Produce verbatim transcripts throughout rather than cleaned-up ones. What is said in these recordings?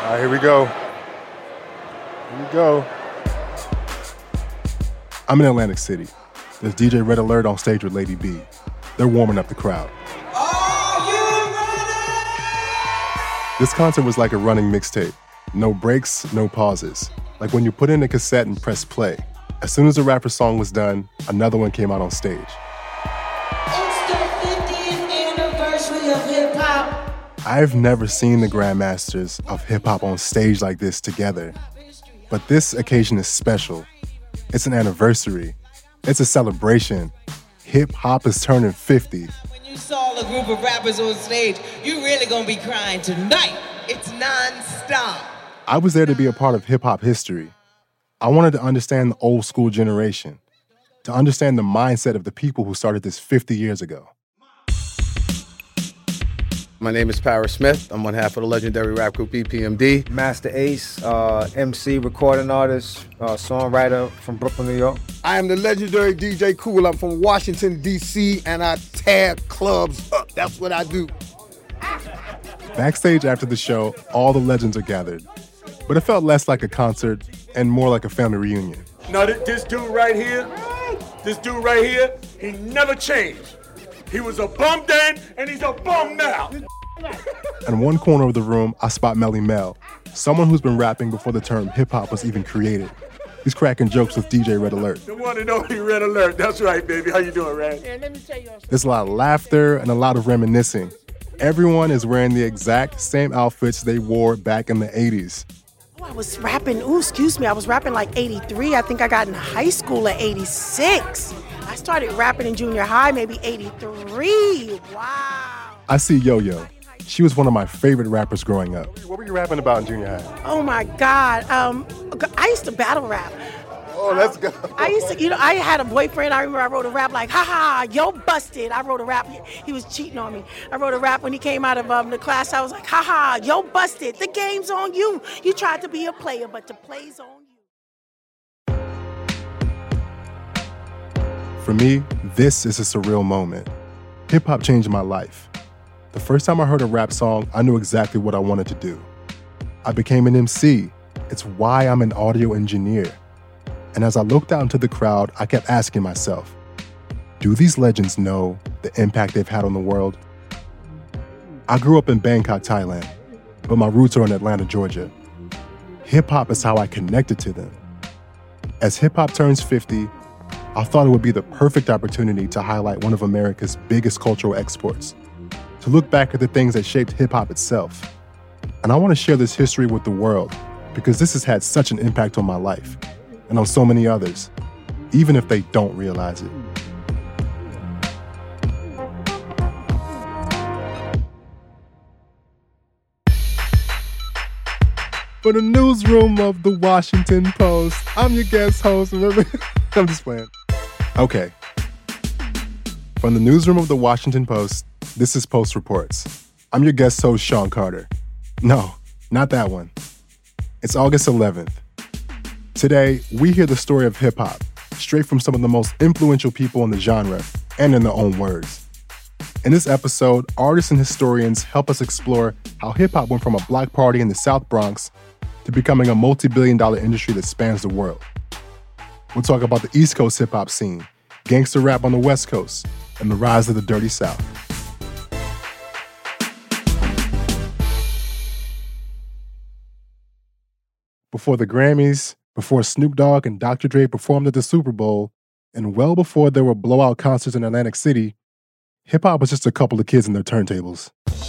All right, here we go. Here we go. I'm in Atlantic City. There's D J Red Alert on stage with Lady B. They're warming up the crowd. Are you ready? This concert was like a running mixtape. No breaks, no pauses. Like when you put in a cassette and press play. As soon as the rapper's song was done, another one came out on stage. It's the fiftieth anniversary of hip-hop. I've never seen the Grandmasters of hip-hop on stage like this together. But this occasion is special. It's an anniversary. It's a celebration. Hip-hop is turning fifty. When you saw a group of rappers on stage, you really gonna be crying tonight. It's non-stop. I was there to be a part of hip-hop history. I wanted to understand the old school generation, to understand the mindset of the people who started this fifty years ago. My name is Paris Smith. I'm one half of the legendary rap group E P M D. Master Ace, uh, M C, recording artist, uh, songwriter from Brooklyn, New York. I am the legendary D J Kool. I'm from Washington, D C, and I tear clubs up. That's what I do. Backstage after the show, all the legends are gathered. But it felt less like a concert and more like a family reunion. No, this, this dude right here, this dude right here, he never changed. He was a bum then, and he's a bum now. In one corner of the room, I spot Melly Mel, someone who's been rapping before the term hip-hop was even created. He's cracking jokes with D J Red Alert. The one and only Red Alert. That's right, baby. How you doing, Red? Yeah, let me tell you. There's a lot of laughter and a lot of reminiscing. Everyone is wearing the exact same outfits they wore back in the eighties. I was rapping, ooh, excuse me, I was rapping like eighty-three. I think I got in high school at eighty-six. I started rapping in junior high, maybe eighty-three. Wow. I see Yo-Yo. She was one of my favorite rappers growing up. What were you rapping about in junior high? Oh my God. Um, I used to battle rap. Oh, let's go. I used to, you know, I had a boyfriend. I remember I wrote a rap like, ha ha, yo busted. I wrote a rap. He was cheating on me. I wrote a rap when he came out of um, the class. I was like, ha ha, yo busted. The game's on you. You tried to be a player, but the play's on you. For me, this is a surreal moment. Hip-hop changed my life. The first time I heard a rap song, I knew exactly what I wanted to do. I became an M C. It's why I'm an audio engineer. And as I looked out into the crowd, I kept asking myself, do these legends know the impact they've had on the world? I grew up in Bangkok, Thailand, but my roots are in Atlanta, Georgia. Hip-hop is how I connected to them. As hip-hop turns fifty, I thought it would be the perfect opportunity to highlight one of America's biggest cultural exports, to look back at the things that shaped hip-hop itself. And I want to share this history with the world because this has had such an impact on my life and on so many others, even if they don't realize it. For the newsroom of the Washington Post, I'm your guest host. I'm just playing. Okay. From the newsroom of the Washington Post, this is Post Reports. I'm your guest host, Sean Carter. No, not that one. It's August eleventh. Today, we hear the story of hip-hop, straight from some of the most influential people in the genre, and in their own words. In this episode, artists and historians help us explore how hip-hop went from a block party in the South Bronx to becoming a multi-billion dollar industry that spans the world. We'll talk about the East Coast hip-hop scene, gangster rap on the West Coast, and the rise of the Dirty South. Before the Grammys, before Snoop Dogg and Doctor Dre performed at the Super Bowl, and well before there were blowout concerts in Atlantic City, hip-hop was just a couple of kids and their turntables.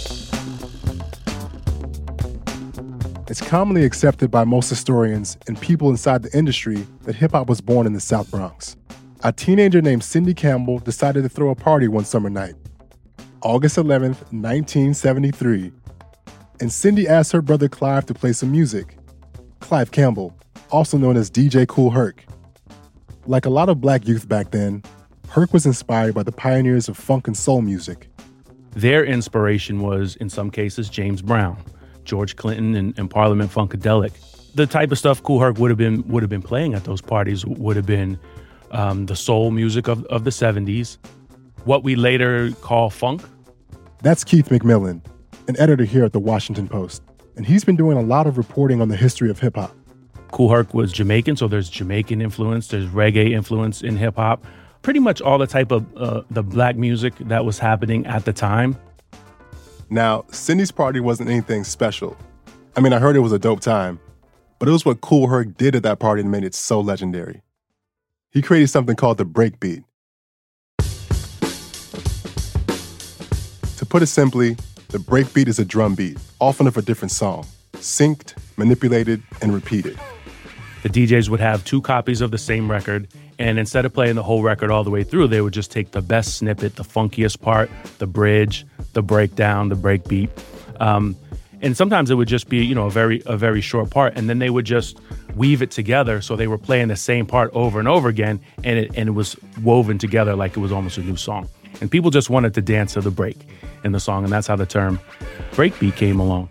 It's commonly accepted by most historians and people inside the industry that hip-hop was born in the South Bronx. A teenager named Cindy Campbell decided to throw a party one summer night, August eleventh, nineteen seventy-three, and Cindy asked her brother Clive to play some music. Clive Campbell, also known as D J Kool Herc. Like a lot of black youth back then, Herc was inspired by the pioneers of funk and soul music. Their inspiration was, in some cases, James Brown, George Clinton, and, and Parliament Funkadelic. The type of stuff Kool Herc would have been would have been playing at those parties would have been um, the soul music of, of the seventies, what we later call funk. That's Keith McMillan, an editor here at the Washington Post. and he's been doing a lot of reporting on the history of hip-hop. Kool Herc was Jamaican, so there's Jamaican influence, there's reggae influence in hip-hop. Pretty much all the type of uh, the black music that was happening at the time. Now, Cindy's party wasn't anything special. I mean, I heard it was a dope time, but it was what Kool Herc did at that party that made it so legendary. He created something called the breakbeat. To put it simply, the breakbeat is a drum beat, often of a different song, synced, manipulated, and repeated. The D Js would have two copies of the same record, and instead of playing the whole record all the way through, they would just take the best snippet, the funkiest part, the bridge, the breakdown, the breakbeat. Um, and sometimes it would just be, you know, a very a very short part, and then they would just weave it together, so they were playing the same part over and over again, and it and it was woven together like it was almost a new song. And people just wanted to dance to the break in the song, and that's how the term breakbeat came along.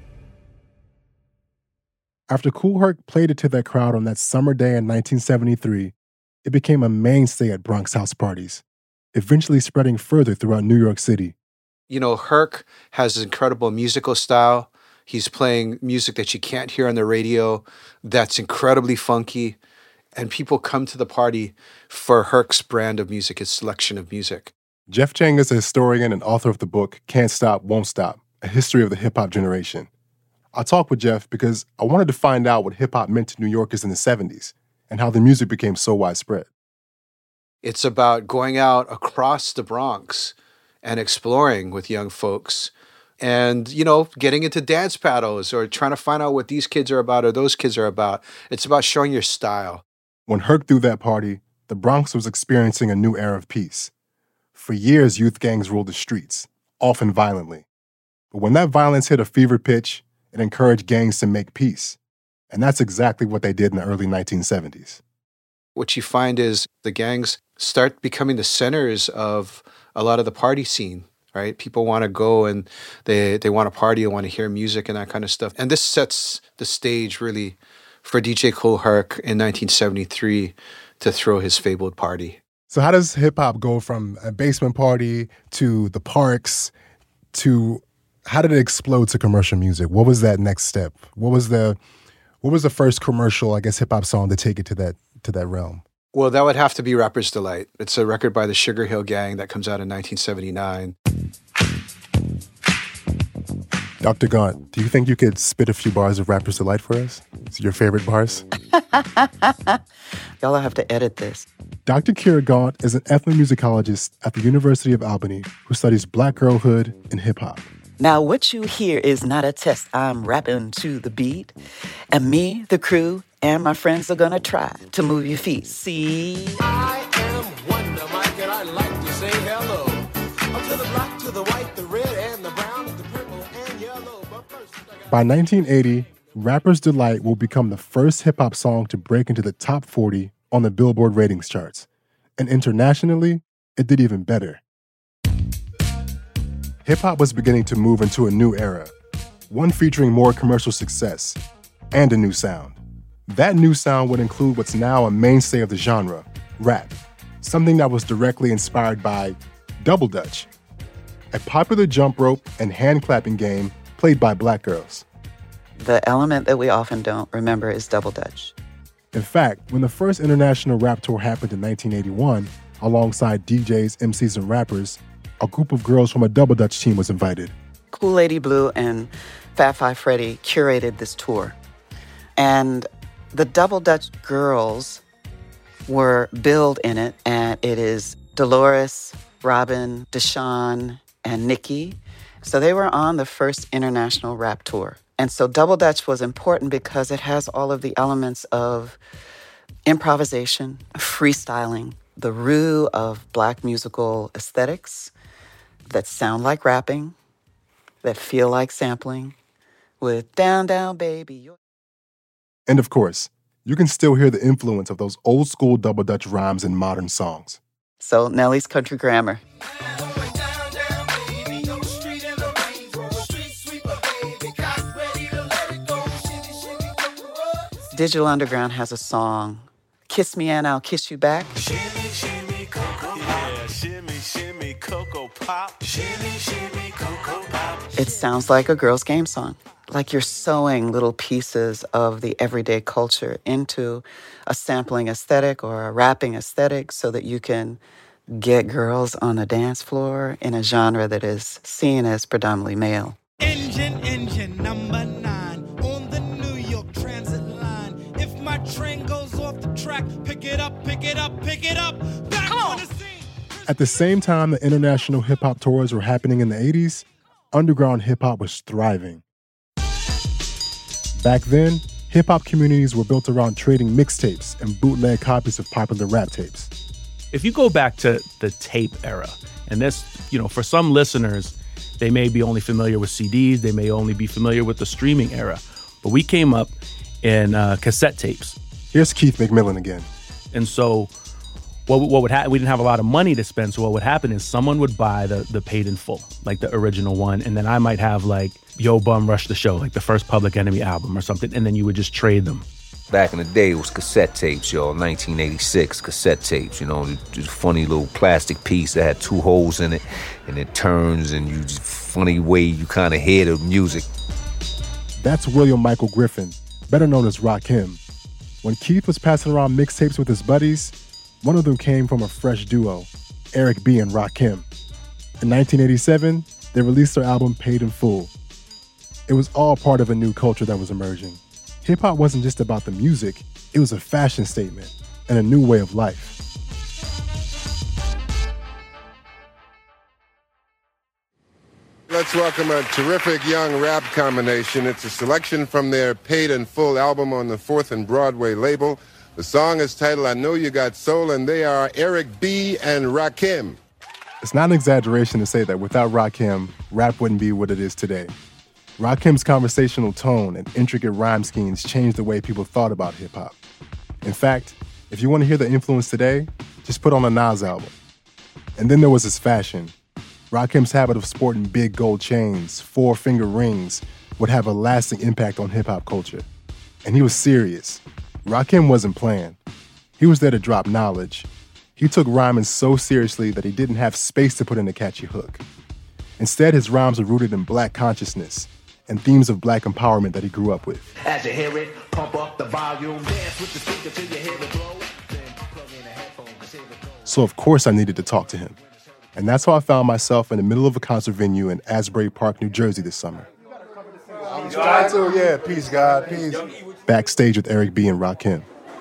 After Kool Herc played it to that crowd on that summer day in nineteen seventy-three, it became a mainstay at Bronx house parties, eventually spreading further throughout New York City. You know, Herc has this incredible musical style. He's playing music that you can't hear on the radio that's incredibly funky. And people come to the party for Herc's brand of music, his selection of music. Jeff Chang is a historian and author of the book Can't Stop, Won't Stop, A History of the Hip-Hop Generation. I talked with Jeff because I wanted to find out what hip-hop meant to New Yorkers in the seventies and how the music became so widespread. It's about going out across the Bronx and exploring with young folks and, you know, getting into dance battles or trying to find out what these kids are about or those kids are about. It's about showing your style. When Herc threw that party, the Bronx was experiencing a new era of peace. For years, youth gangs ruled the streets, often violently. But when that violence hit a fever pitch, it encouraged gangs to make peace. And that's exactly what they did in the early nineteen seventies. What you find is the gangs start becoming the centers of a lot of the party scene, right? People want to go and they, they want to party and want to hear music and that kind of stuff. And this sets the stage, really, for D J Kool Herc in nineteen seventy-three to throw his fabled party. So how does hip-hop go from a basement party to the parks to... How did it explode to commercial music? What was that next step? What was the what was the first commercial, I guess, hip-hop song to take it to that to that realm? Well, that would have to be Rapper's Delight. It's a record by the Sugar Hill Gang that comes out in nineteen seventy-nine. Doctor Gaunt, do you think you could spit a few bars of Rapper's Delight for us? Is it your favorite bars? Y'all have to edit this. Doctor Kira Gaunt is an ethnomusicologist at the University of Albany who studies Black girlhood and hip-hop. Now, what you hear is not a test. I'm rapping to the beat, and me, the crew, and my friends are gonna try to move your feet. See? I am Wonder Mike, and I like to say hello. Up to the black, to the white, the red, and the brown, the purple, and yellow. But first, by nineteen eighty, Rapper's Delight will become the first hip-hop song to break into the top forty on the Billboard ratings charts. And internationally, it did even better. Hip-hop was beginning to move into a new era, one featuring more commercial success and a new sound. That new sound would include what's now a mainstay of the genre, rap, something that was directly inspired by Double Dutch, a popular jump rope and hand-clapping game played by black girls. The element that we often don't remember is Double Dutch. In fact, when the first international rap tour happened in nineteen eighty-one, alongside D Js, M Cs, and rappers, a group of girls from a Double Dutch team was invited. Kool Lady Blue and Fat Five Freddy curated this tour. And the Double Dutch girls were billed in it, and it is Dolores, Robin, Deshawn, and Nikki. So they were on the first international rap tour. And so Double Dutch was important because it has all of the elements of improvisation, freestyling, the roux of black musical aesthetics that sound like rapping, that feel like sampling, with Down, Down, Baby. And of course, you can still hear the influence of those old school Double Dutch rhymes in modern songs. So Nelly's Country Grammar. Digital Underground has a song, Kiss Me and I'll Kiss You Back. Shimmy, shimmy, cocoa pop. Yeah, shimmy, shimmy, cocoa pop. Shimmy, shimmy, cocoa pop. It sounds like a girl's game song. like you're sewing little pieces of the everyday culture into a sampling aesthetic or a rapping aesthetic so that you can get girls on a dance floor in a genre that is seen as predominantly male. Engine, engine, number nine on the New York Transit line. If my train goes off the track, pick it up, pick it up, pick it up. Back on the scene. At the same time the international hip-hop tours were happening in the eighties, underground hip-hop was thriving. Back then, hip-hop communities were built around trading mixtapes and bootleg copies of popular rap tapes. If you go back to the tape era, and this, you know, for some listeners, they may be only familiar with C Ds, they may only be familiar with the streaming era, but we came up in uh, cassette tapes. Here's Keith McMillan again. And so what, what would happen, we didn't have a lot of money to spend, so what would happen is someone would buy the, the Paid in Full, like the original one, and then I might have like Yo Bum Rush the Show, like the first Public Enemy album or something, and then you would just trade them. Back in the day, it was cassette tapes, yo, nineteen eighty-six cassette tapes, you know, just a funny little plastic piece that had two holes in it, and it turns, and you just funny way you kind of hear the music. That's William Michael Griffin, better known as Rakim. When Keith was passing around mixtapes with his buddies, one of them came from a fresh duo, Eric B. and Rakim. In nineteen eighty-seven, they released their album Paid in Full. It was all part of a new culture that was emerging. Hip-hop wasn't just about the music, it was a fashion statement and a new way of life. Let's welcome a terrific young rap combination. It's a selection from their Paid in Full album on the Fourth and Broadway label. The song is titled I Know You Got Soul, and they are Eric B. and Rakim. It's not an exaggeration to say that without Rakim, rap wouldn't be what it is today. Rakim's conversational tone and intricate rhyme schemes changed the way people thought about hip-hop. In fact, if you want to hear the influence today, just put on a Nas album. And then there was his fashion. Rakim's habit of sporting big gold chains, four-finger rings, would have a lasting impact on hip-hop culture. And he was serious. Rakim wasn't playing. He was there to drop knowledge. He took rhyming so seriously that he didn't have space to put in a catchy hook. Instead, his rhymes are rooted in black consciousness and themes of black empowerment that he grew up with. As you hear it, pump up the volume, dance with the speaker till you hear it blow. Then plug in a headphone, cause here it goes. So of course I needed to talk to him. And that's how I found myself in the middle of a concert venue in Asbury Park, New Jersey this summer. I'm trying to, yeah, peace, God, peace. Backstage with Eric B. and Rakim.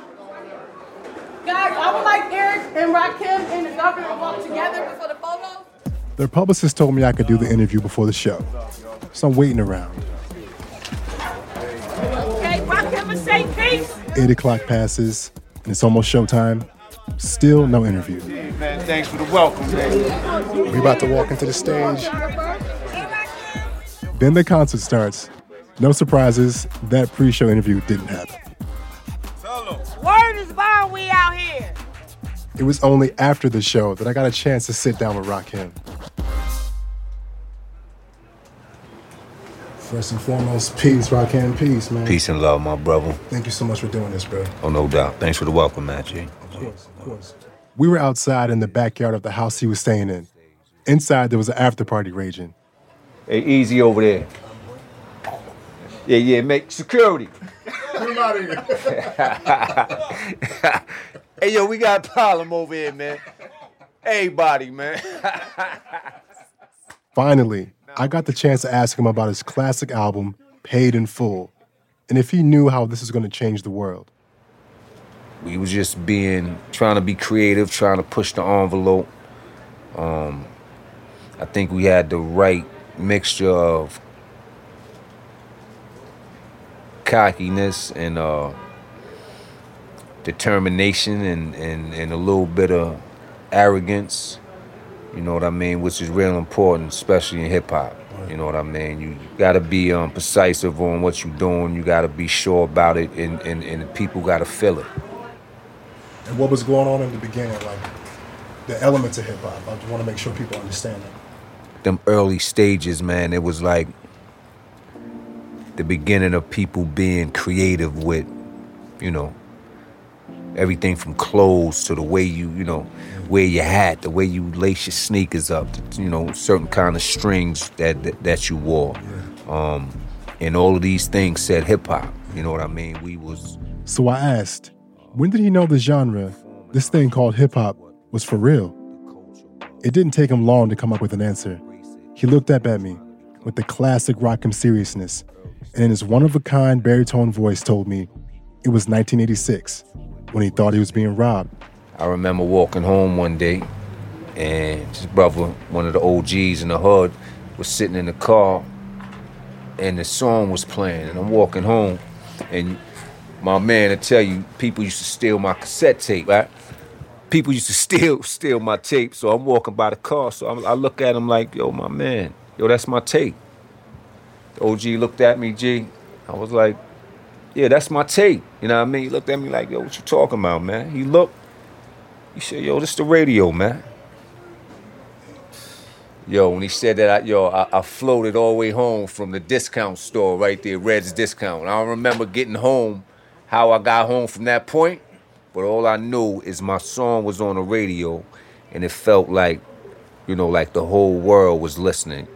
Guys, I would like Eric and Rakim and the governor to walk together before the photo. Their publicist told me I could do the interview before the show, so I'm waiting around. Okay, Rakim and say peace. Eight o'clock passes, and it's almost showtime. Still no interview. Hey, man, thanks for the welcome, man. We about to walk into the stage. Then the concert starts. No surprises, that pre-show interview didn't happen. Word is bond, we out here. It was only after the show that I got a chance to sit down with Rakim. First and foremost, peace, Rakim, peace, man. Peace and love, my brother. Thank you so much for doing this, bro. Oh, no doubt. Thanks for the welcome, man, G. Of course, of course. We were outside in the backyard of the house he was staying in. Inside, there was an after party raging. Hey, easy over there. Yeah, yeah, make security. Come out of here. Hey, yo, we got a problem over here, man. Everybody, man. Finally, I got the chance to ask him about his classic album, Paid in Full, and if he knew how this was going to change the world. We was just being, trying to be creative, trying to push the envelope. Um, I think we had the right mixture of cockiness and uh, determination and, and, and a little bit of arrogance, you know what I mean, which is real important, especially in hip-hop. You know what I mean? You, you got to be um, precise on what you're doing. You got to be sure about it, and, and, and people got to feel it. And what was going on in the beginning, like the elements of hip-hop? I just want to make sure people understand that. Them early stages, man, it was like the beginning of people being creative with, you know, everything from clothes to the way you, you know, wear your hat, the way you lace your sneakers up, you know, certain kind of strings that that, that you wore. Um, and all of these things said hip hop. You know what I mean? We was. So I asked, when did he know the genre, this thing called hip hop, was for real? It didn't take him long to come up with an answer. He looked up at me with the classic Rakim seriousness, and in his one-of-a-kind baritone voice told me it was nineteen eighty-six when he thought he was being robbed. I remember walking home one day, and his brother, one of the O Gs in the hood, was sitting in the car, and the song was playing, and I'm walking home, and my man, I tell you, people used to steal my cassette tape, right? People used to steal steal my tape, so I'm walking by the car, so I'm, I look at him like, yo, my man, yo, that's my tape. The O G looked at me, G. I was like, yeah, that's my tape. You know what I mean? He looked at me like, yo, what you talking about, man? He looked, he said, yo, this the radio, man. Yo, when he said that, I, yo, I, I floated all the way home from the discount store right there, Red's Discount. I don't remember getting home, how I got home from that point, but all I knew is my song was on the radio, and it felt like, you know, like the whole world was listening.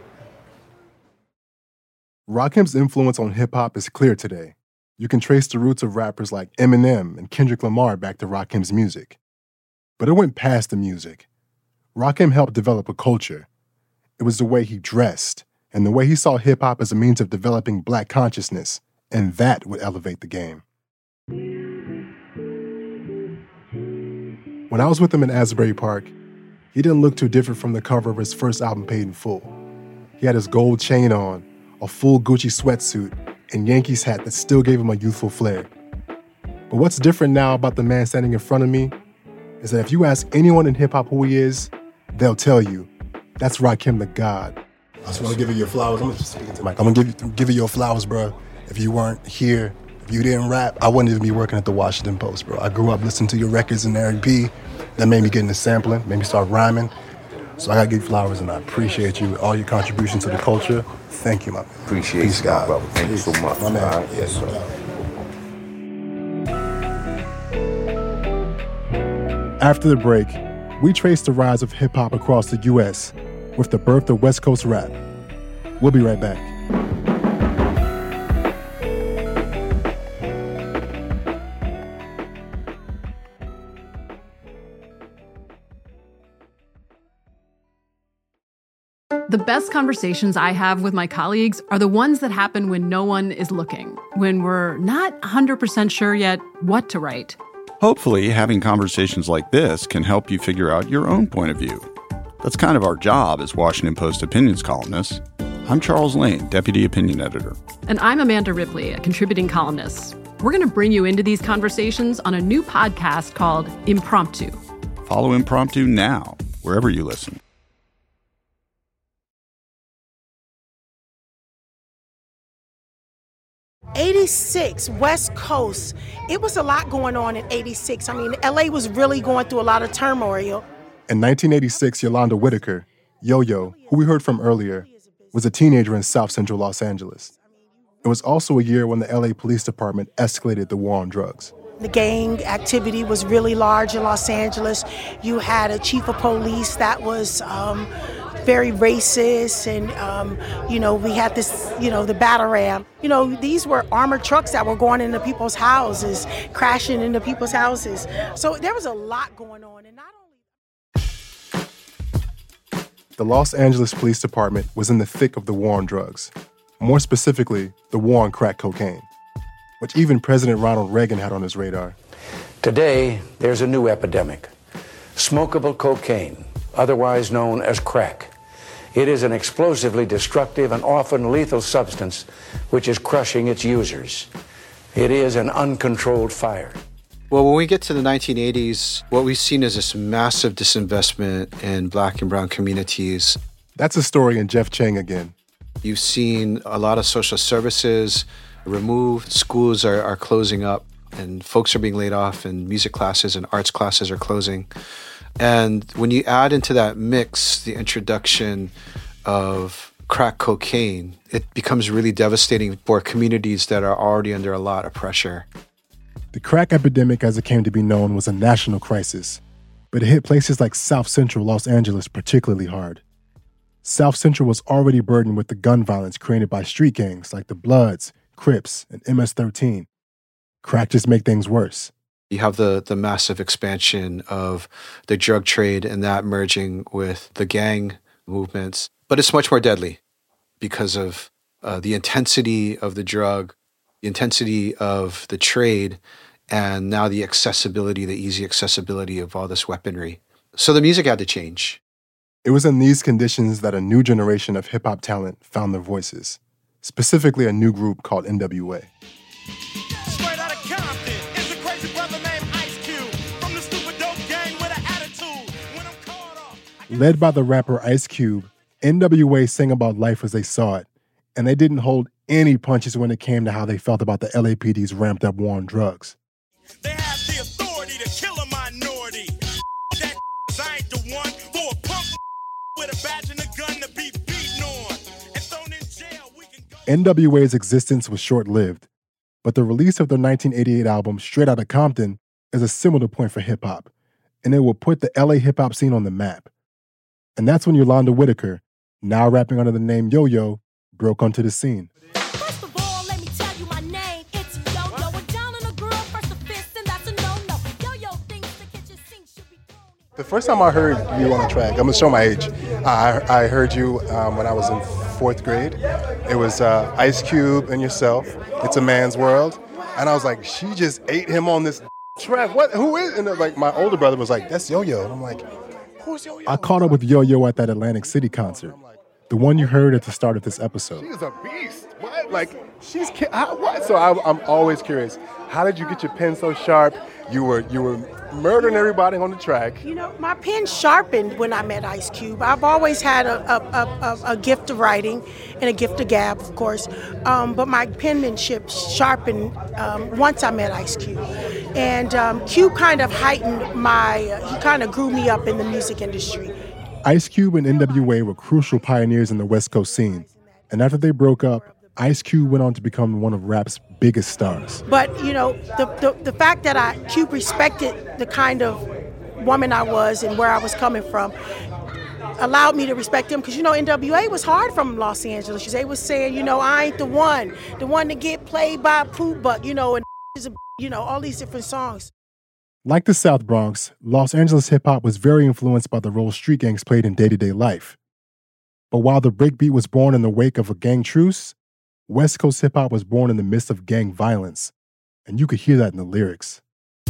Rakim's influence on hip-hop is clear today. You can trace the roots of rappers like Eminem and Kendrick Lamar back to Rakim's music. But it went past the music. Rakim helped develop a culture. It was the way he dressed and the way he saw hip-hop as a means of developing Black consciousness, and that would elevate the game. When I was with him in Asbury Park, he didn't look too different from the cover of his first album, Paid in Full. He had his gold chain on, a full Gucci sweatsuit, and Yankees hat that still gave him a youthful flair. But what's different now about the man standing in front of me is that if you ask anyone in hip-hop who he is, they'll tell you, that's Rakim the God. I just want to give you your flowers. I'm just speaking to Mike. I'm going to give you, give you your flowers, bro. If you weren't here, if you didn't rap, I wouldn't even be working at the Washington Post, bro. I grew up listening to your records in R and B. That made me get into sampling, made me start rhyming. So I got to give you flowers, and I appreciate you, all your contributions to the culture. Thank you, my man. Appreciate Peace, you, God. brother. Thank Peace. you so much. My man. All right. Yes, sir. After the break, we trace the rise of hip-hop across the U S with the birth of West Coast rap. We'll be right back. The best conversations I have with my colleagues are the ones that happen when no one is looking, when we're not one hundred percent sure yet what to write. Hopefully, having conversations like this can help you figure out your own point of view. That's kind of our job as Washington Post opinions columnists. I'm Charles Lane, Deputy Opinion Editor. And I'm Amanda Ripley, a contributing columnist. We're going to bring you into these conversations on a new podcast called Impromptu. Follow Impromptu now, wherever you listen. eighty-six, West Coast. It was a lot going on in eighty-six. I mean, L A was really going through a lot of turmoil. In nineteen eighty-six, Yolanda Whitaker, Yo-Yo, who we heard from earlier, was a teenager in South Central Los Angeles. It was also a year when the L A Police Department escalated the war on drugs. The gang activity was really large in Los Angeles. You had a chief of police that was um, very racist, and, um, you know, we had this, you know, the battle ram. You know, these were armored trucks that were going into people's houses, crashing into people's houses. So there was a lot going on. And not only... The Los Angeles Police Department was in the thick of the war on drugs. More specifically, the war on crack cocaine, which even President Ronald Reagan had on his radar. Today, there's a new epidemic, smokable cocaine, otherwise known as crack. It is an explosively destructive and often lethal substance which is crushing its users. It is an uncontrolled fire. Well, when we get to the nineteen eighties, what we've seen is this massive disinvestment in Black and brown communities. That's a story in Jeff Chang again. You've seen a lot of social services removed, schools are, are closing up, and folks are being laid off, and music classes and arts classes are closing. And when you add into that mix the introduction of crack cocaine, it becomes really devastating for communities that are already under a lot of pressure. The crack epidemic, as it came to be known, was a national crisis, but it hit places like South Central Los Angeles particularly hard. South Central was already burdened with the gun violence created by street gangs like the Bloods, Crips, and M S thirteen. Crack just make things worse. You have the the massive expansion of the drug trade and that merging with the gang movements. But it's much more deadly because of uh, the intensity of the drug, the intensity of the trade, and now the accessibility, the easy accessibility of all this weaponry. So the music had to change. It was in these conditions that a new generation of hip-hop talent found their voices, specifically a new group called N W A. Led by the rapper Ice Cube, N W A sang about life as they saw it, and they didn't hold any punches when it came to how they felt about the L A P D's ramped-up war on drugs. They have the authority to kill a minority. That I ain't the one for a punk with a badge and a gun to be beaten on and thrown in jail. We can go. N W A's existence was short-lived, but the release of their nineteen eighty-eight album Straight Outta Compton is a similar point for hip-hop, and it will put the L A hip-hop scene on the map. And that's when Yolanda Whitaker, now rapping under the name Yo-Yo, broke onto the scene. First of all, let me tell you my name. It's Yo-Yo. We're down on a girl, first a fist, and that's a no-no. Yo-Yo thinks the kitchen sink should be thrown in. The first time I heard you on the track, I'm going to show my age. I, I heard you um, when I was in fourth grade. It was uh, Ice Cube and yourself. It's a Man's World. And I was like, she just ate him on this track. What? Who is? And like my older brother was like, that's Yo-Yo. And I'm like, who's Yo-Yo? I caught up with Yo-Yo at that Atlantic City concert, the one you heard at the start of this episode. She's a beast. What? Like, she's ki- how, what? So I, I'm always curious. How did you get your pen so sharp? You were you were murdering everybody on the track. You know, my pen sharpened when I met Ice Cube. I've always had a a, a, a gift of writing and a gift of gab, of course. Um, but my penmanship sharpened um, once I met Ice Cube. And um, Cube kind of heightened my, uh, he kind of grew me up in the music industry. Ice Cube and N W A were crucial pioneers in the West Coast scene. And after they broke up, Ice Cube went on to become one of rap's biggest stars. But, you know, the, the, the fact that I Cube respected the kind of woman I was and where I was coming from allowed me to respect him because, you know, N W A was hard from Los Angeles. They was saying, you know, I ain't the one, the one to get played by a poop buck, you know, and you know, all these different songs. Like the South Bronx, Los Angeles hip-hop was very influenced by the role street gangs played in day-to-day life. But while the breakbeat was born in the wake of a gang truce, West Coast hip-hop was born in the midst of gang violence. And you could hear that in the lyrics.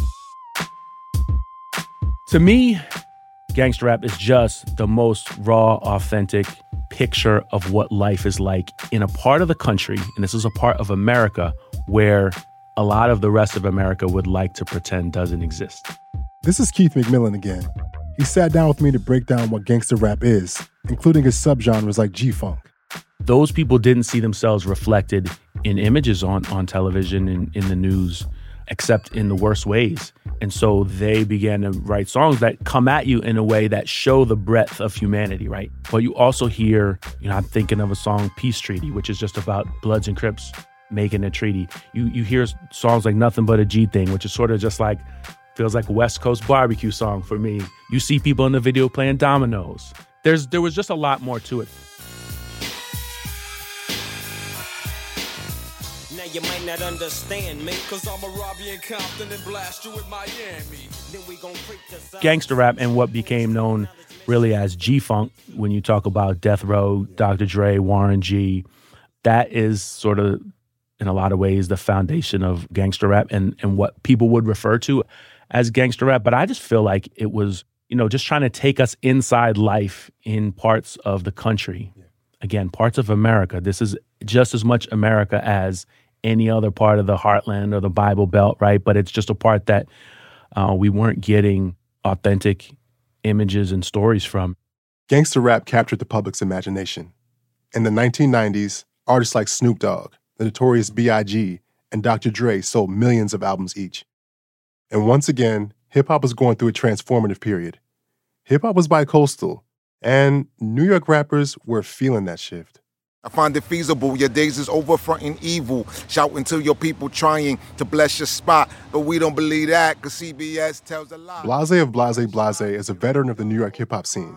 To me, gangster rap is just the most raw, authentic picture of what life is like in a part of the country, and this is a part of America, where a lot of the rest of America would like to pretend doesn't exist. This is Keith McMillan again. He sat down with me to break down what gangster rap is, including his subgenres like G-Funk. Those people didn't see themselves reflected in images on, on television and in the news, except in the worst ways. And so they began to write songs that come at you in a way that show the breadth of humanity, right? But you also hear, you know, I'm thinking of a song, Peace Treaty, which is just about Bloods and Crips making a treaty. You you hear songs like Nothing But a G Thing, which is sort of just like, feels like a West Coast barbecue song for me. You see people in the video playing dominoes. There's There was just a lot more to it. Now you might not understand me, cause I'm a rob you in Compton and blast you in Miami. Then we gon' freak the Gangster rap and what became known really as G-Funk, when you talk about Death Row, Doctor Dre, Warren G, that is sort of, in a lot of ways, the foundation of gangster rap and, and what people would refer to as gangster rap. But I just feel like it was, you know, just trying to take us inside life in parts of the country. Yeah. Again, parts of America. This is just as much America as any other part of the heartland or the Bible Belt, right? But it's just a part that uh, we weren't getting authentic images and stories from. Gangster rap captured the public's imagination. In the nineteen nineties, artists like Snoop Dogg, the Notorious B I G, and Doctor Dre sold millions of albums each. And once again, hip-hop was going through a transformative period. Hip-hop was bi-coastal, and New York rappers were feeling that shift. I find it feasible, your days is over fronting evil, shouting to your people trying to bless your spot, but we don't believe that, because C B S tells a lie. Blase of Blase Blase is a veteran of the New York hip-hop scene.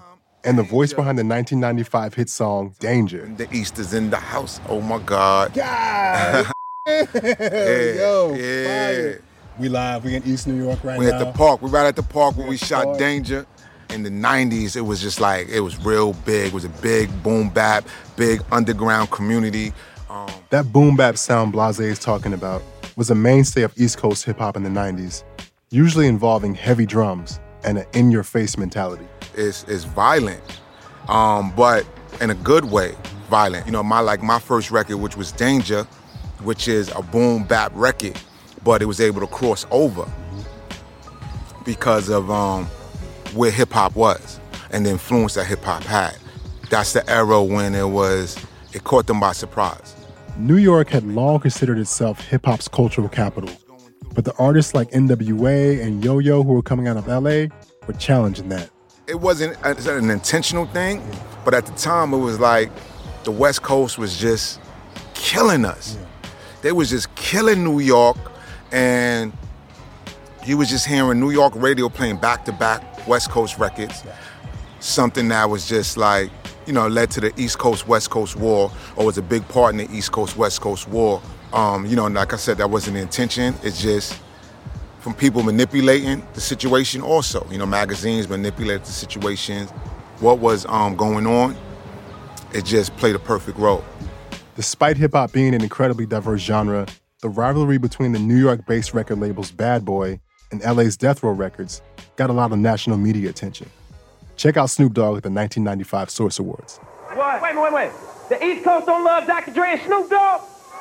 and the voice behind the nineteen ninety-five hit song Danger. The East is in the house. Oh my God. God. yeah, Yo, yeah. fire. We live. We in East New York right we now. at the park. We right at the park where we shot park. Danger. In the nineties, it was just like, it was real big. It was a big boom bap, big underground community. Um, that boom bap sound Blase is talking about was a mainstay of East Coast hip hop in the nineties, usually involving heavy drums and an in-your-face mentality. It's, it's violent, um, but in a good way, violent. You know, my like my first record, which was Danger, which is a boom bap record, but it was able to cross over because of um, where hip hop was and the influence that hip hop had. That's the era when it was, it caught them by surprise. New York had long considered itself hip hop's cultural capital, but the artists like N W A and Yo-Yo who were coming out of L A were challenging that. It wasn't an intentional thing, but at the time it was like the West Coast was just killing us. Yeah. They was just killing New York, and you was just hearing New York radio playing back-to-back West Coast records, yeah. Something that was just like, you know, led to the East Coast-West Coast war, or was a big part in the East Coast-West Coast war. Um, you know, and like I said, that wasn't the intention. It's just from people manipulating the situation also. You know, magazines manipulated the situations. What was um, going on, it just played a perfect role. Despite hip-hop being an incredibly diverse genre, the rivalry between the New York-based record labels Bad Boy and L A's Death Row Records got a lot of national media attention. Check out Snoop Dogg at the nineteen ninety-five Source Awards. What? Wait, wait, wait. The East Coast don't love Doctor Dre and Snoop Dogg?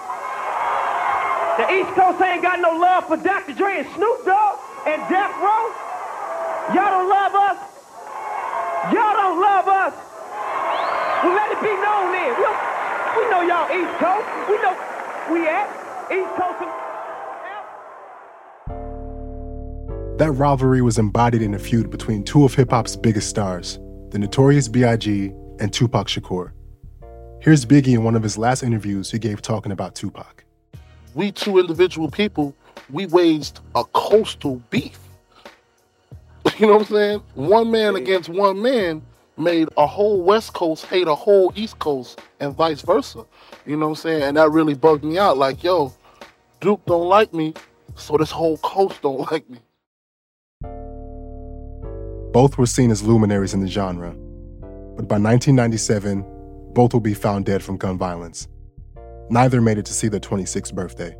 The East Coast ain't got no love for Doctor Dre and Snoop Dogg and Death Row? Y'all don't love us? Y'all don't love us? Well, let it be known then. We, we know y'all East Coast. We know we at East Coast. That rivalry was embodied in a feud between two of hip-hop's biggest stars, the Notorious B I G and Tupac Shakur. Here's Biggie in one of his last interviews he gave talking about Tupac. We two individual people, we waged a coastal beef. You know what I'm saying? One man against one man made a whole West Coast hate a whole East Coast and vice versa. You know what I'm saying? And that really bugged me out. Like, yo, Duke don't like me, so this whole coast don't like me. Both were seen as luminaries in the genre, but by nineteen ninety-seven, both will be found dead from gun violence. Neither made it to see their twenty-sixth birthday.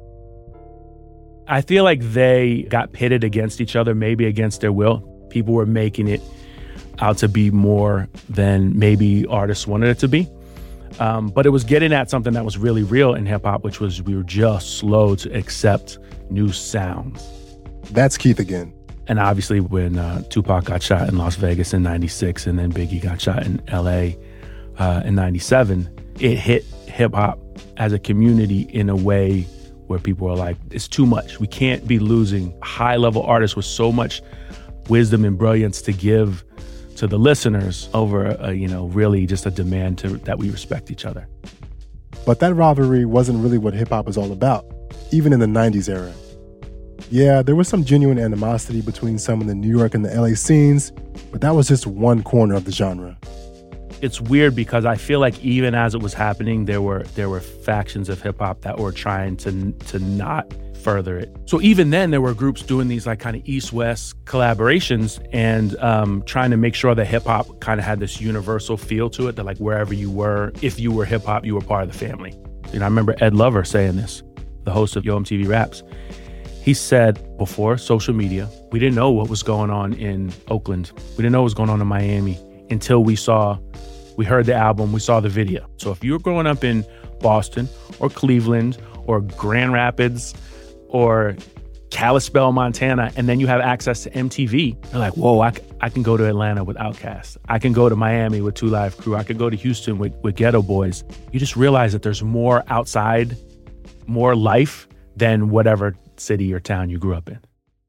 I feel like they got pitted against each other, maybe against their will. People were making it out to be more than maybe artists wanted it to be. Um, but it was getting at something that was really real in hip-hop, which was we were just slow to accept new sounds. That's Keith again. And obviously when uh, Tupac got shot in Las Vegas in ninety-six and then Biggie got shot in L A uh, in ninety-seven, it hit hip-hop as a community in a way where people are like, it's too much. We can't be losing high-level artists with so much wisdom and brilliance to give to the listeners over, a, you know, really just a demand to that we respect each other. But that rivalry wasn't really what hip-hop is all about, even in the nineties era. Yeah, there was some genuine animosity between some of the New York and the L A scenes, but that was just one corner of the genre. It's weird because I feel like even as it was happening, there were there were factions of hip hop that were trying to to not further it. So even then, there were groups doing these like kind of East-West collaborations and um, trying to make sure that hip hop kind of had this universal feel to it. That like wherever you were, if you were hip hop, you were part of the family. You know, I remember Ed Lover saying this, the host of Yo M T V Raps. He said before social media, we didn't know what was going on in Oakland. We didn't know what was going on in Miami until we saw, we heard the album, we saw the video. So if you were growing up in Boston or Cleveland or Grand Rapids or Kalispell, Montana, and then you have access to M T V, you're like, whoa, I, I can go to Atlanta with Outkast. I can go to Miami with Two Live Crew. I could go to Houston with, with Ghetto Boys. You just realize that there's more outside, more life than whatever city or town you grew up in.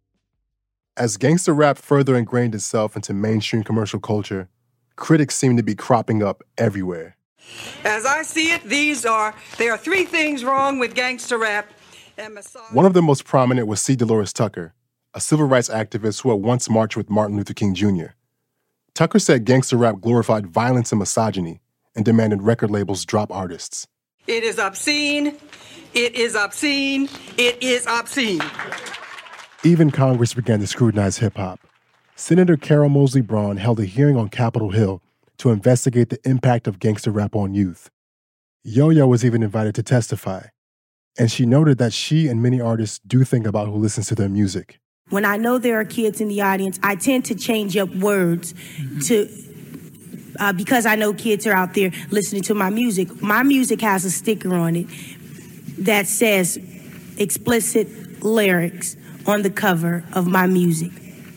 As gangster rap further ingrained itself into mainstream commercial culture, critics seem to be cropping up everywhere. As I see it, these are, there are three things wrong with gangster rap. And One of the most prominent was C. Dolores Tucker, a civil rights activist who had once marched with Martin Luther King Junior Tucker said gangster rap glorified violence and misogyny and demanded record labels drop artists. It is obscene. It is obscene. It is obscene. Even Congress began to scrutinize hip-hop. Senator Carol Moseley Braun held a hearing on Capitol Hill to investigate the impact of gangster rap on youth. Yo-Yo was even invited to testify, and she noted that she and many artists do think about who listens to their music. When I know there are kids in the audience, I tend to change up words to uh, because I know kids are out there listening to my music. My music has a sticker on it that says explicit lyrics on the cover of my music.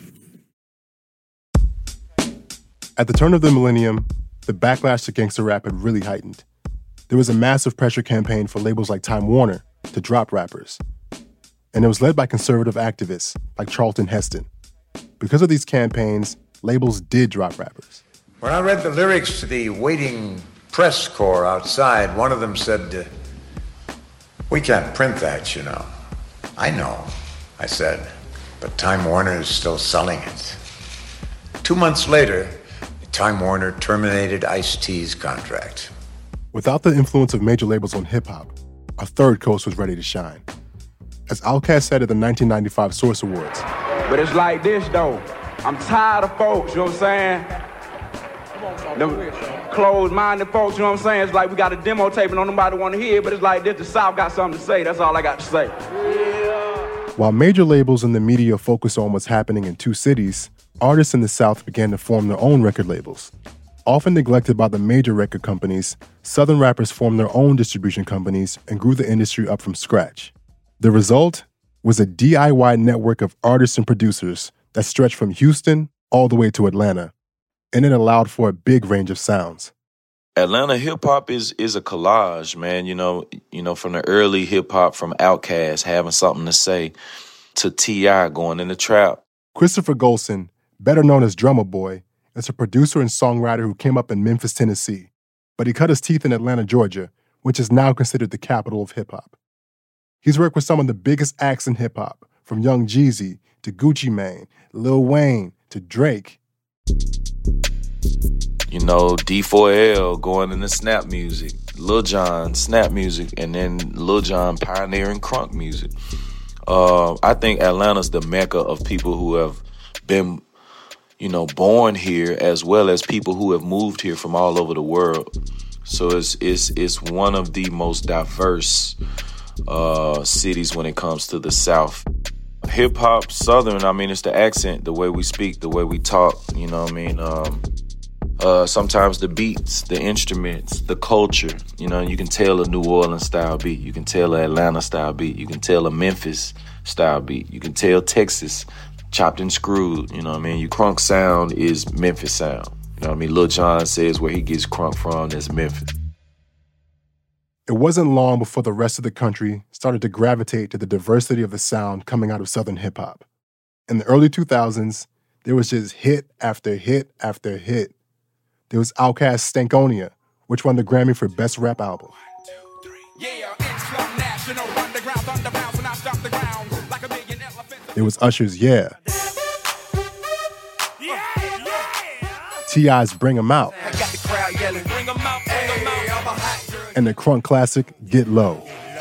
At the turn of the millennium, the backlash to gangster rap had really heightened. There was a massive pressure campaign for labels like Time Warner to drop rappers. And it was led by conservative activists like Charlton Heston. Because of these campaigns, labels did drop rappers. When I read the lyrics to the waiting press corps outside, one of them said, uh, we can't print that, you know. I know, I said, but Time Warner is still selling it. Two months later, Time Warner terminated Ice-T's contract. Without the influence of major labels on hip-hop, a third coast was ready to shine. As Outkast said at the nineteen ninety-five Source Awards. But it's like this, though. I'm tired of folks, you know what I'm saying? Them closed-minded folks, you know what I'm saying? It's like we got a demo tape and nobody want to hear it, but it's like this, the South got something to say. That's all I got to say. Yeah. While major labels and the media focused on what's happening in two cities, artists in the South began to form their own record labels. Often neglected by the major record companies, Southern rappers formed their own distribution companies and grew the industry up from scratch. The result was a D I Y network of artists and producers that stretched from Houston all the way to Atlanta, and it allowed for a big range of sounds. Atlanta hip-hop is is a collage, man. You know, you know, from the early hip-hop, from Outkast having something to say, to T I going in the trap. Christopher Golson, better known as Drummer Boy, is a producer and songwriter who came up in Memphis, Tennessee, but he cut his teeth in Atlanta, Georgia, which is now considered the capital of hip-hop. He's worked with some of the biggest acts in hip-hop, from Young Jeezy to Gucci Mane, Lil Wayne to Drake. You know, D four L going into snap music, Lil Jon, snap music, and then Lil Jon pioneering crunk music. Uh, I think Atlanta's the mecca of people who have been, you know, born here, as well as people who have moved here from all over the world. So it's it's it's one of the most diverse uh, cities when it comes to the South. Hip hop, Southern, I mean, it's the accent, the way we speak, the way we talk, you know what I mean? Um, uh, sometimes the beats, the instruments, the culture, you know, you can tell a New Orleans style beat, you can tell a Atlanta style beat, you can tell a Memphis style beat, you can tell Texas, chopped and screwed, you know what I mean? Your crunk sound is Memphis sound, you know what I mean? Lil Jon says where he gets crunk from is Memphis. It wasn't long before the rest of the country started to gravitate to the diversity of the sound coming out of Southern hip-hop. In the early two thousands, there was just hit after hit after hit. There was Outkast's Stankonia, which won the Grammy for Best Rap Album. There was Usher's Yeah. T I's Bring 'Em Out. And the crunk classic, Get Low.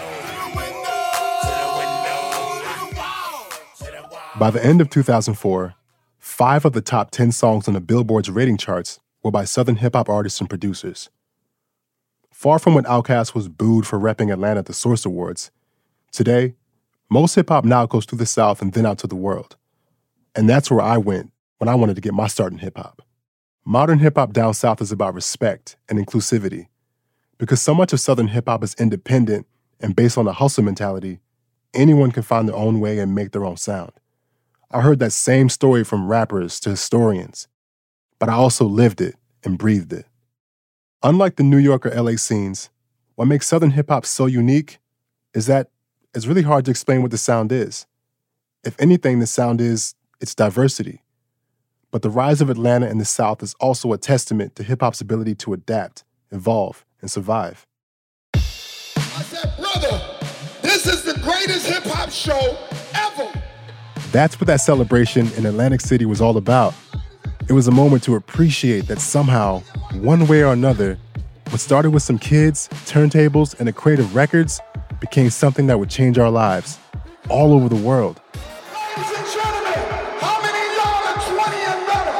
By the end of two thousand four, five of the top ten songs on the Billboard's rating charts were by Southern hip-hop artists and producers. Far from when Outkast was booed for repping Atlanta at the Source Awards, today, most hip-hop now goes through the South and then out to the world. And that's where I went when I wanted to get my start in hip-hop. Modern hip-hop down South is about respect and inclusivity. Because so much of Southern hip-hop is independent and based on a hustle mentality, anyone can find their own way and make their own sound. I heard that same story from rappers to historians, but I also lived it and breathed it. Unlike the New York or L A scenes, what makes Southern hip-hop so unique is that it's really hard to explain what the sound is. If anything, the sound is its diversity. But the rise of Atlanta and the South is also a testament to hip-hop's ability to adapt, evolve, and survive. I said, brother, this is the greatest hip-hop show ever. That's what that celebration in Atlantic City was all about. It was a moment to appreciate that somehow, one way or another, what started with some kids, turntables, and a crate of records became something that would change our lives all over the world. Ladies and gentlemen, how many of y'all are twenty and better?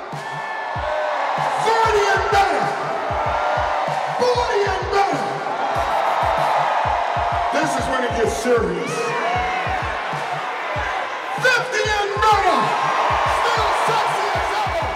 thirty and better? forty and better? This is when it gets serious. fifty and better? Still sexy as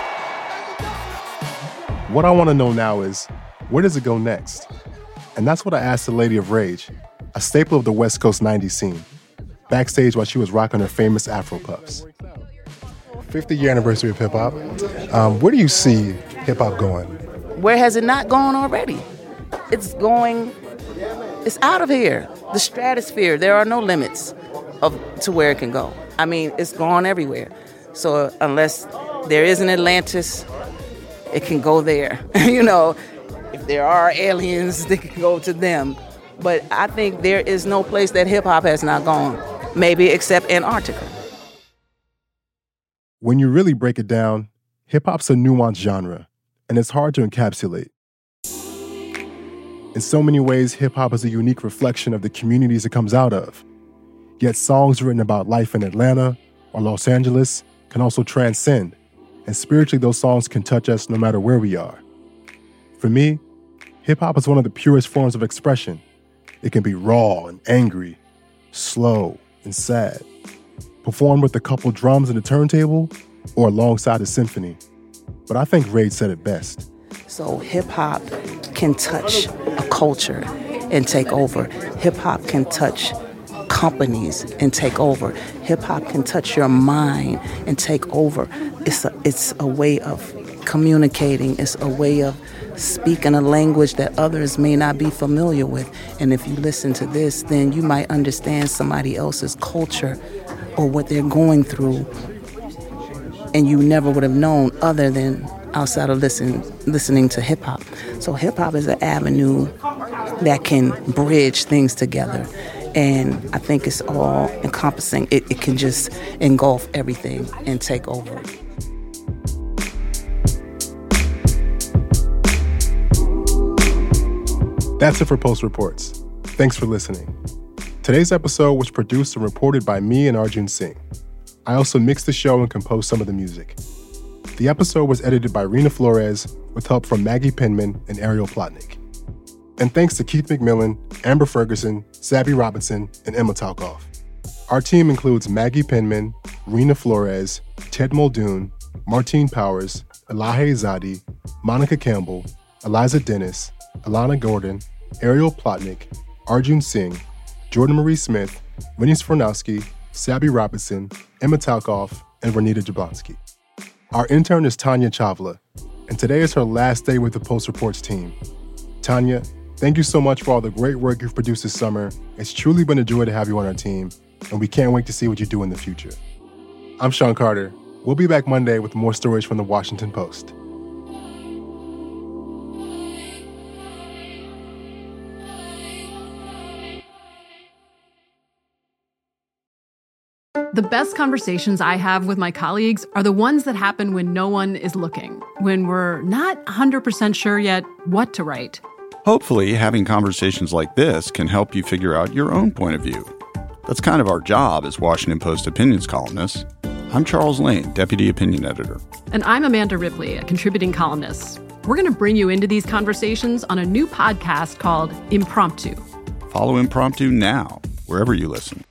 ever. What I want to know now is, where does it go next? And that's what I asked the Lady of Rage, a staple of the West Coast nineties scene, backstage while she was rocking her famous Afro puffs. fifty-year anniversary of hip-hop. Um, where do you see hip-hop going? Where has it not gone already? It's going, it's out of here. The stratosphere, there are no limits of to where it can go. I mean, it's gone everywhere. So unless there is an Atlantis, it can go there. You know, if there are aliens, they can go to them. But I think there is no place that hip-hop has not gone, maybe except Antarctica. When you really break it down, hip-hop's a nuanced genre, and it's hard to encapsulate. In so many ways, hip-hop is a unique reflection of the communities it comes out of. Yet songs written about life in Atlanta or Los Angeles can also transcend, and spiritually those songs can touch us no matter where we are. For me, hip-hop is one of the purest forms of expression. It can be raw and angry, slow and sad, performed with a couple drums and a turntable, or alongside a symphony. But I think Rage said it best. So hip-hop can touch a culture and take over. Hip-hop can touch companies and take over. Hip-hop can touch your mind and take over. It's a, it's a way of communicating. It's a way of speaking a language that others may not be familiar with. And if you listen to this, then you might understand somebody else's culture or what they're going through, and you never would have known other than outside of listen, listening to hip-hop. So hip-hop is an avenue that can bridge things together. And I think it's all encompassing. It, it can just engulf everything and take over. That's it for Post Reports. Thanks for listening. Today's episode was produced and reported by me and Arjun Singh. I also mixed the show and composed some of the music. The episode was edited by Rena Flores with help from Maggie Penman and Ariel Plotnick. And thanks to Keith McMillan, Amber Ferguson, Sabby Robinson, and Emma Talkoff. Our team includes Maggie Penman, Rena Flores, Ted Muldoon, Martine Powers, Elahe Zadi, Monica Campbell, Eliza Dennis, Alana Gordon, Ariel Plotnick, Arjun Singh, Jordan Marie Smith, Winnie Sfornowski, Sabby Robinson, Emma Talkoff, and Renita Jablonski. Our intern is Tanya Chavla, and today is her last day with the Post Reports team. Tanya, thank you so much for all the great work you've produced this summer. It's truly been a joy to have you on our team, and we can't wait to see what you do in the future. I'm Sean Carter. We'll be back Monday with more stories from the Washington Post. The best conversations I have with my colleagues are the ones that happen when no one is looking, when we're not one hundred percent sure yet what to write. Hopefully, having conversations like this can help you figure out your own point of view. That's kind of our job as Washington Post opinions columnists. I'm Charles Lane, Deputy Opinion Editor. And I'm Amanda Ripley, a contributing columnist. We're going to bring you into these conversations on a new podcast called Impromptu. Follow Impromptu now, wherever you listen.